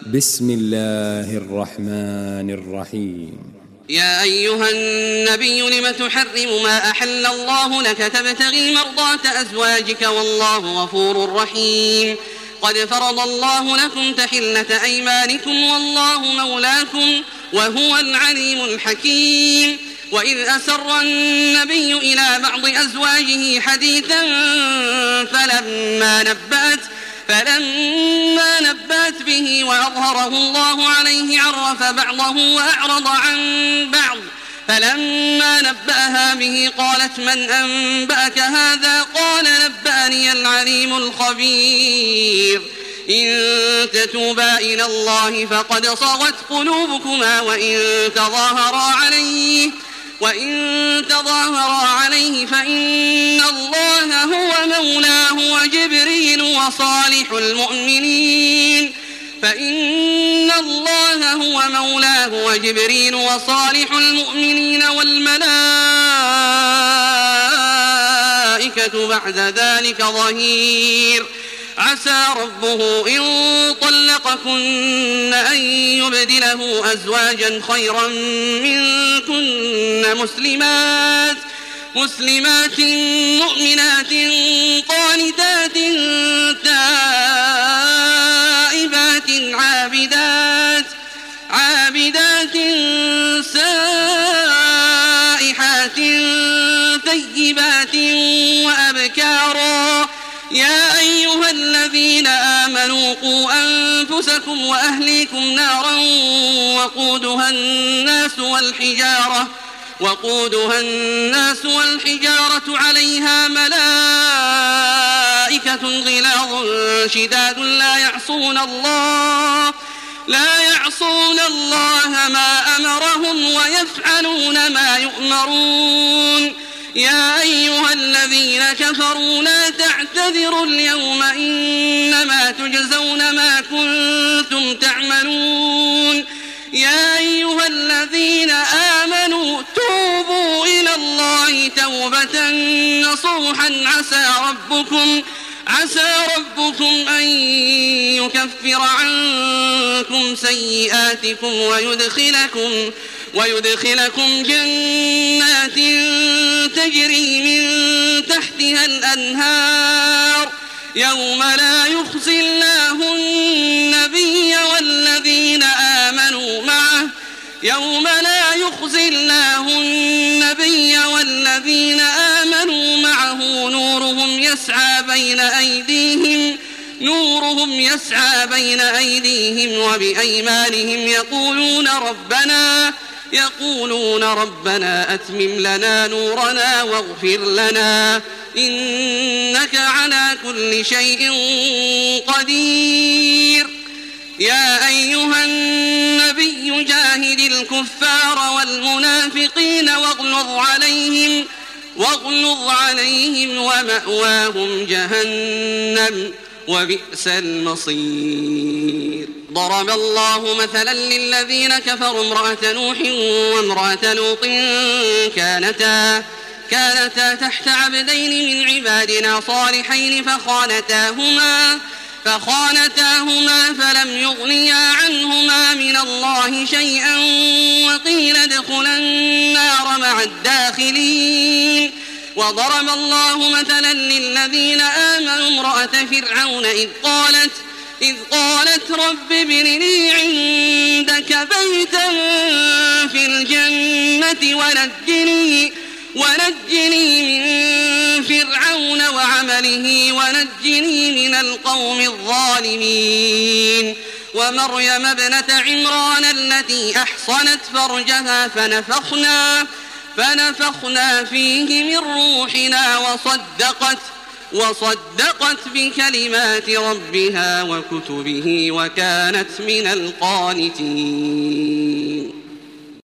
بسم الله الرحمن الرحيم. يا أيها النبي لم تحرم ما أحل الله لك تبتغي مرضات أزواجك والله غفور رحيم. قد فرض الله لكم تحلة أيمانكم والله مولاكم وهو العليم الحكيم. وإذ أسر النبي إلى بعض أزواجه حديثا فلما نبأت به وأظهره الله عليه عرف بعضه وأعرض عن بعض. فلما نبأها به قالت من أنبأك هذا؟ قال نبأني العليم الخبير. إن تتوبا إلى الله فقد صغت قلوبكما وإن تظاهرا عليه فإن الله هو مولاه وجبريل وصالح المؤمنين والملائكة بعد ذلك ظهير. عسى ربه إن طلقكن أن يبدله أزواجا خيرا منكن مسلمات مؤمنات قانتات تائبات عابدات سائحات ثيبات وأبكارا. يا أيها الذين آمنوا قوا أنفسكم وأهليكم نارا وقودها الناس والحجارة عليها ملائكة غلاظ شداد لا يعصون الله ما أمرهم ويفعلون ما يؤمرون. يا أيها الذين كفروا لا تعتذروا اليوم إنما تجزون ما كنتم تعملون. يا أيها الذين آمنوا توبوا إلى الله توبة نصوحا عسى ربكم أن يكفر عنكم سيئاتكم ويدخلكم جنات تجري من تحتها الأنهار يوم لا يخزي الله النبي والذين آمنوا معه نورهم يسعى بين أيديهم وبأيمانهم يقولون ربنا أتمم لنا نورنا واغفر لنا إنك على كل شيء قدير. يا أيها النبي جاهد الكفار والمنافقين واغلظ عليهم ومأواهم جهنم وبئس المصير. ضرب الله مثلا للذين كفروا امرأة نوح وامرأة لوط كانتا تحت عبدين من عبادنا صالحين فخانتاهما فلم يغنيا عنهما من الله شيئا وقيل ادخلا النار مع الداخلين. وضرب الله مثلا للذين آمنوا امرأة فرعون إذ قالت رب ابن لي عندك بيتا في الجنة ونجني من فرعون وعمله ونجني من القوم الظالمين. ومريم ابنة عمران التي أحصنت فرجها فنفخنا فيه من روحنا وصدقت بكلمات ربها وكتبه وكانت من القانتين.